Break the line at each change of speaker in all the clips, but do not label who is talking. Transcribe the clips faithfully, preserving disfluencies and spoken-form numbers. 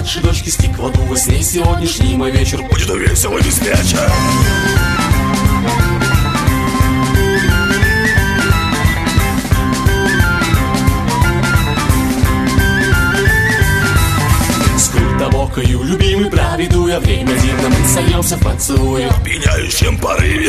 младшей дочке стеклоду. Во сне сегодняшний мой вечер будет весело без вечер. Скрытобокою, любимый, проведу я время дивно. Мы сольемся в поцелуе, в пьяняющем порыве.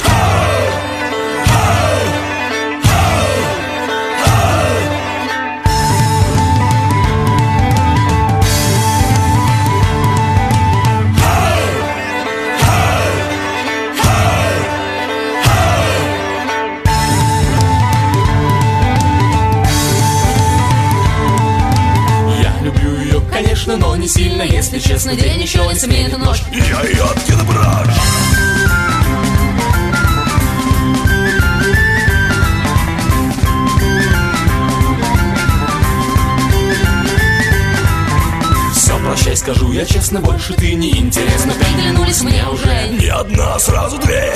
Но не сильно, если честно, день еще не сменит ночь. И я ее откину прочь. Все, прощай, скажу я честно, больше ты не интересна. Приглянулись мне уже не одна, сразу две.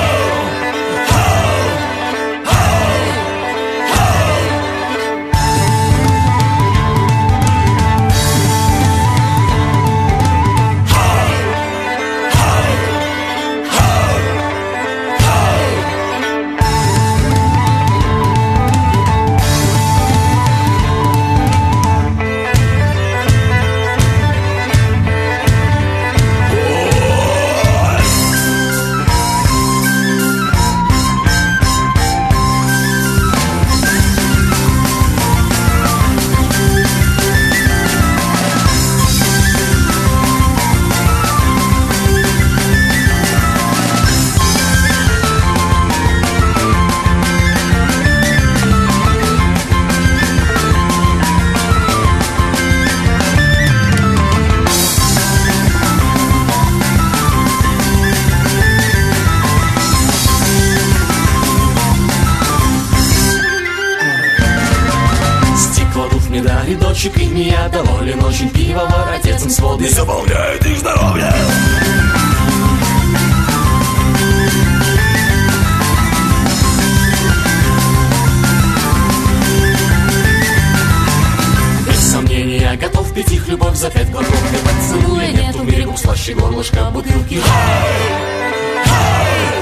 Дарит дочек, ими я доволен очень. Пивовар, отец им своды заполняет их здоровье. Без сомнения, я готов пить их любовь за пять глотков. И поцелуя нет в мире слаще горлышка бутылки. Hey! Hey!